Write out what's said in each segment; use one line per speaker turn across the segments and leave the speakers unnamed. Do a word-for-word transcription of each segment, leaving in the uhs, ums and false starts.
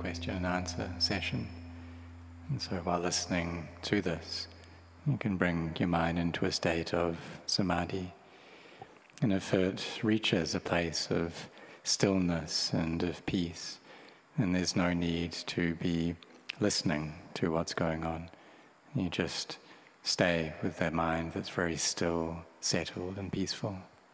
question and answer session. And so while listening to this, you can bring your mind into a state of samadhi. And if it reaches a place of stillness and of peace, then there's no need to be listening to what's going on. You just stay with that mind that's very still, settled and peaceful.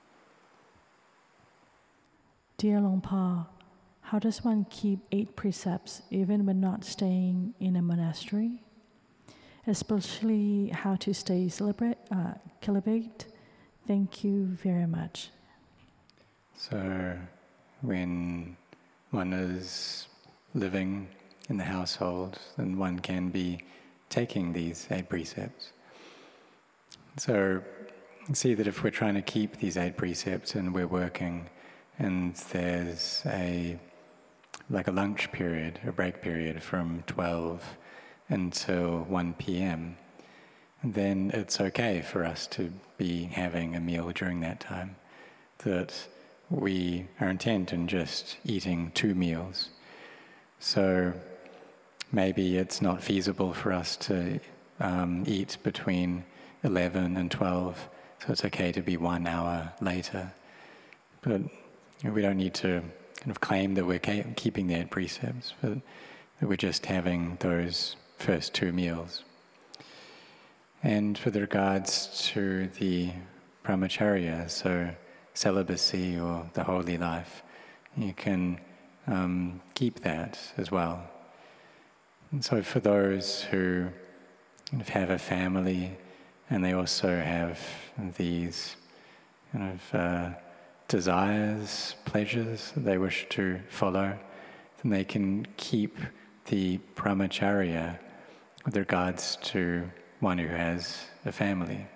Dear Luang Por, how does one keep eight precepts even when not staying in a monastery? Especially how to stay celibate, uh, celibate? Thank you very much.
So when one is living in the household, then one can be taking these eight precepts. So see that if we're trying to keep these eight precepts and we're working and there's a like a lunch period, a break period from twelve until one p.m., then it's okay for us to be having a meal during that time. That we are intent in just eating two meals. So maybe it's not feasible for us to um, eat between eleven and twelve, so it's okay to be one hour later. But we don't need to kind of claim that we're keeping the eight precepts, but that we're just having those first two meals. And with regards to the brahmacharya, so celibacy or the holy life, you can um, keep that as well. And so for those who kind of have a family and they also have these kind of uh, desires, pleasures that they wish to follow, then they can keep the brahmacharya with regards to one who has a family.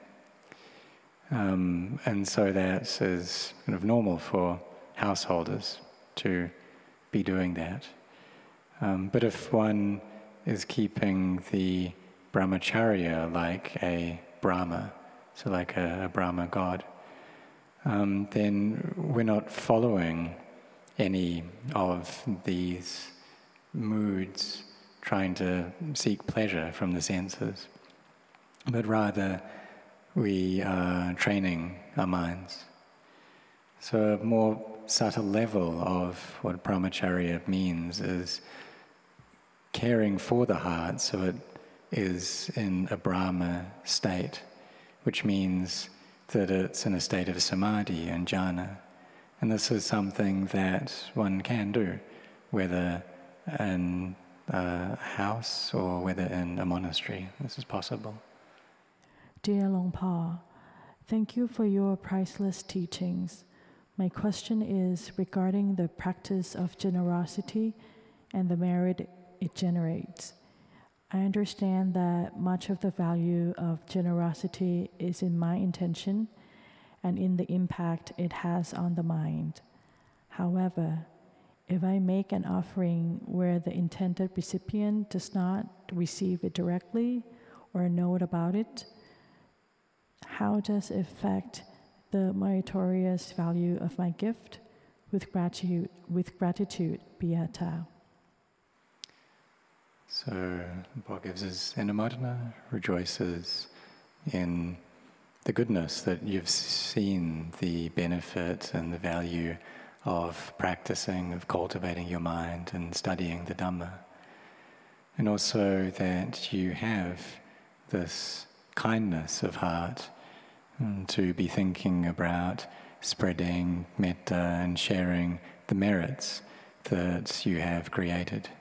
Um, and so that is kind of normal for householders to be doing that. Um, but if one is keeping the brahmacharya like a Brahma, so like a, a Brahma god, um, then we're not following any of these moods, trying to seek pleasure from the senses, but rather we are training our minds. So a more subtle level of what brahmacharya means is caring for the heart so it is in a Brahma state, which means that it's in a state of samadhi and jhana. And this is something that one can do, whether in a house or whether in a monastery. This is possible.
Dear Luang Por, thank you for your priceless teachings. My question is regarding the practice of generosity and the merit it generates. I understand that much of the value of generosity is in my intention and in the impact it has on the mind. However, if I make an offering where the intended recipient does not receive it directly or know about it, how does it affect the meritorious value of my gift? With gratitude, with gratitude, Beata.
So Paul gives his Enamodana, rejoices in the goodness that you've seen the benefit and the value of practicing, of cultivating your mind and studying the Dhamma. And also that you have this kindness of heart um, to be thinking about spreading metta and sharing the merits that you have created.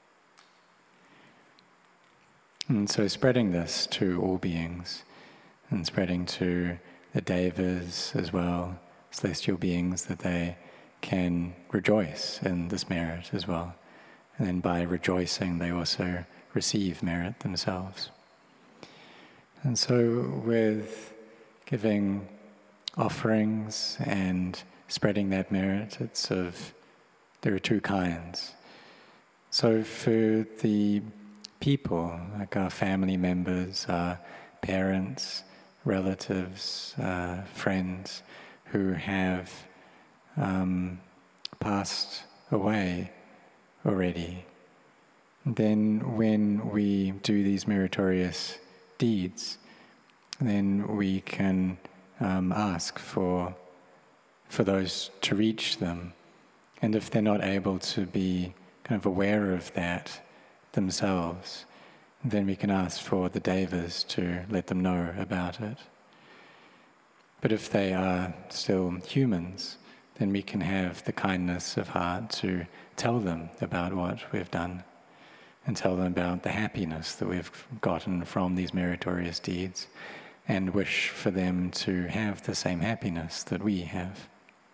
And so spreading this to all beings and spreading to the devas as well, celestial beings, that they can rejoice in this merit as well. And then by rejoicing, they also receive merit themselves. And so with giving offerings and spreading that merit, it's of, there are two kinds. So for the people, like our family members, our parents, relatives, uh, friends who have um, passed away already, then when we do these meritorious deeds, then we can um, ask for for those to reach them. And if they're not able to be kind of aware of that themselves, then we can ask for the devas to let them know about it. But if they are still humans, then we can have the kindness of heart to tell them about what we've done and tell them about the happiness that we've gotten from these meritorious deeds and wish for them to have the same happiness that we have.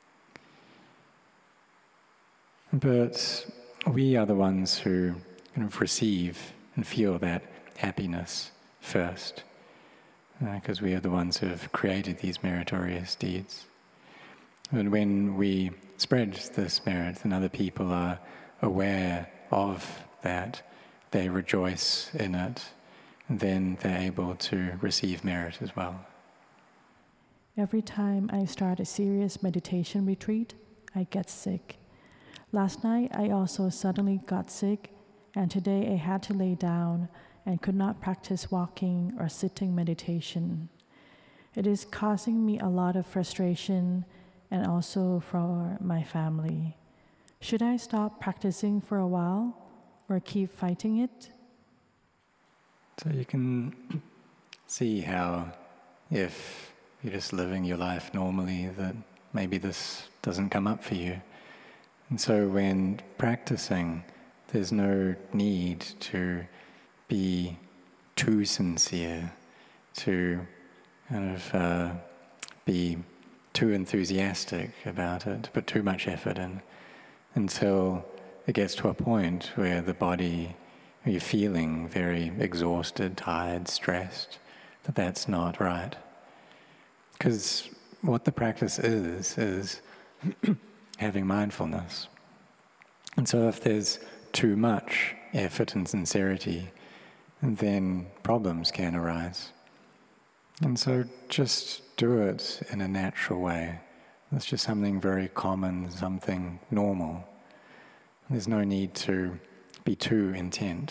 But we are the ones who kind of receive and feel that happiness first, because uh, we are the ones who have created these meritorious deeds. And when we spread this merit, then other people are aware of that, they rejoice in it, and then they're able to receive merit as well.
Every time I start a serious meditation retreat, I get sick. Last night, I also suddenly got sick, and today I had to lay down and could not practice walking or sitting meditation. It is causing me a lot of frustration and also for my family. Should I stop practicing for a while or keep fighting it?
So you can see how if you're just living your life normally, that maybe this doesn't come up for you. And so when practicing, there's no need to be too sincere, to kind of uh, be too enthusiastic about it, put too much effort in, until it gets to a point where the body, you're feeling very exhausted, tired, stressed, that that's not right. Because what the practice is, is having mindfulness. And so if there's too much effort and sincerity, then problems can arise. And so just do it in a natural way. It's just something very common, something normal. There's no need to be too intent.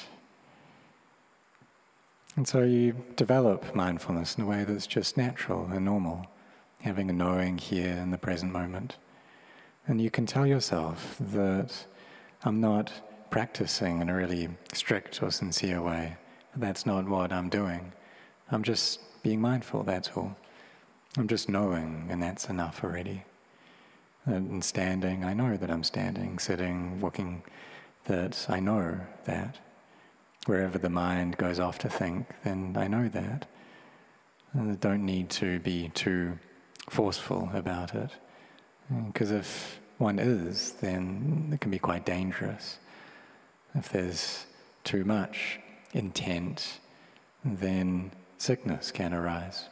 And so you develop mindfulness in a way that's just natural and normal, having a knowing here in the present moment. And you can tell yourself that I'm not practicing in a really strict or sincere way. That's not what I'm doing. I'm just being mindful, that's all. I'm just knowing, and that's enough already. And standing, I know that I'm standing. Sitting, walking, that I know that. Wherever the mind goes off to think, then I know that. And I don't need to be too forceful about it. Because if one is, then it can be quite dangerous. If there's too much intent, then sickness can arise.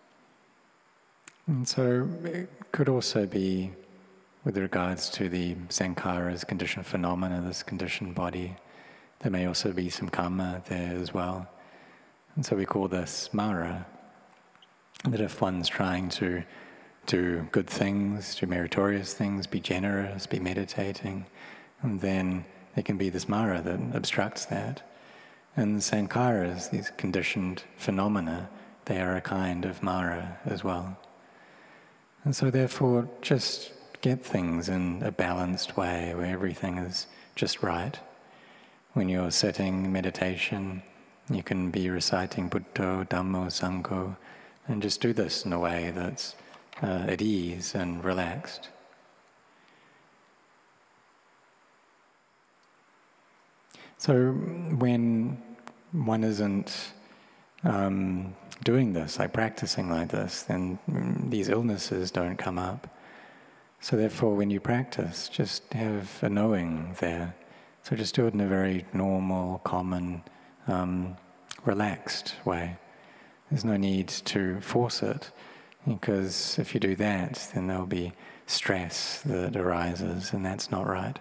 And so it could also be with regards to the sankharas, conditioned phenomena, this conditioned body. There may also be some karma there as well. And so we call this mara. That if one's trying to do good things, do meritorious things, be generous, be meditating, and then there can be this mara that obstructs that. And the sankharas, these conditioned phenomena, they are a kind of mara as well. And so therefore, just get things in a balanced way where everything is just right. When you're sitting in meditation, you can be reciting Buddho, Dhammo, Sangho, and just do this in a way that's uh, at ease and relaxed. So when one isn't um, doing this, like practicing like this, then these illnesses don't come up. So therefore, when you practice, just have a knowing there. So just do it in a very normal, common, um, relaxed way. There's no need to force it, because if you do that, then there'll be stress that arises, and that's not right.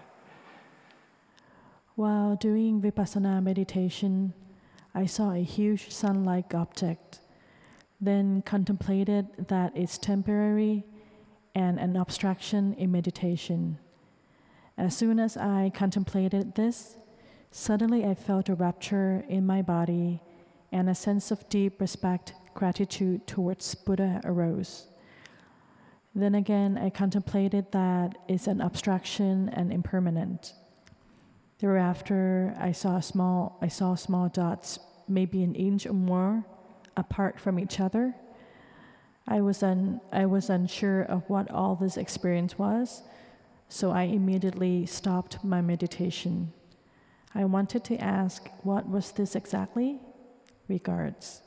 While doing Vipassana meditation, I saw a huge sun-like object, then contemplated that it's temporary and an abstraction in meditation. As soon as I contemplated this, Suddenly I felt a rapture in my body, and a sense of deep respect, gratitude towards Buddha arose. Then again, I contemplated that it's an abstraction and impermanent. Thereafter, I saw small, I saw small dots, maybe an inch or more, apart from each other. I was, un, I was unsure of what all this experience was, so I immediately stopped my meditation. I wanted to ask, what was this exactly? Regards.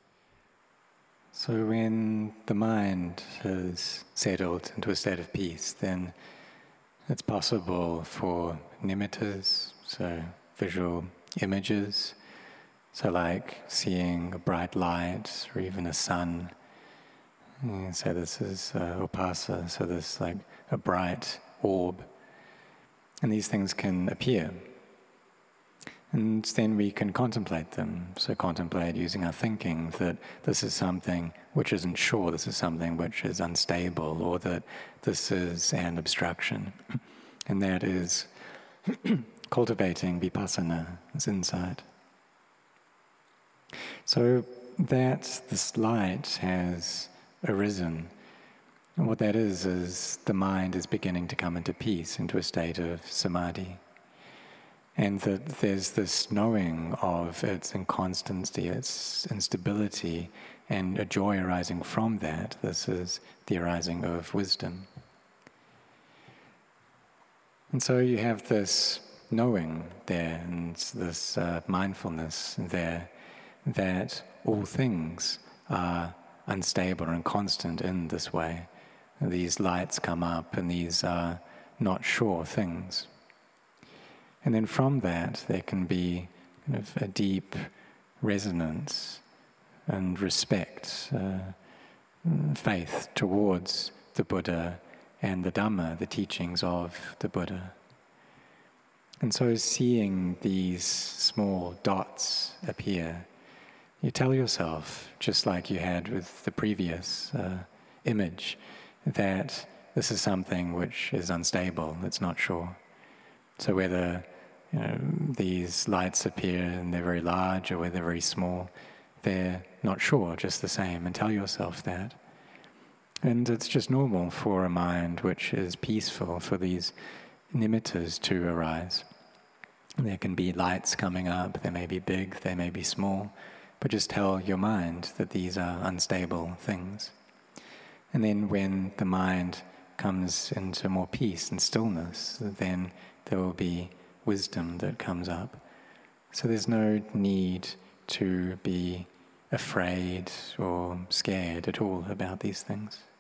So when the mind has settled into a state of peace, then it's possible for nimittas, so visual images, so like seeing a bright light or even a sun. Mm, So this is uh, upasa, so this like a bright orb. And these things can appear. And then we can contemplate them. So contemplate using our thinking that this is something which isn't sure, this is something which is unstable, or that this is an obstruction. And that is cultivating vipassana, this insight. So that this light has arisen. And what that is, is the mind is beginning to come into peace, into a state of samadhi. And that there's this knowing of its inconstancy, its instability, and a joy arising from that. This is the arising of wisdom. And so you have this knowing there, and this uh, mindfulness there, that all things are unstable and constant in this way. These lights come up, and these are not sure things. And then from that, there can be kind of a deep resonance and respect, uh, faith towards the Buddha and the Dhamma, the teachings of the Buddha. And so seeing these small dots appear, you tell yourself, just like you had with the previous uh, image, that this is something which is unstable, it's not sure. So whether you know, these lights appear and they're very large or whether they're very small, they're not sure, just the same, and tell yourself that. And it's just normal for a mind which is peaceful for these nimittas to arise. There can be lights coming up, they may be big, they may be small, but just tell your mind that these are unstable things. And then when the mind comes into more peace and stillness, then there will be wisdom that comes up. So there's no need to be afraid or scared at all about these things.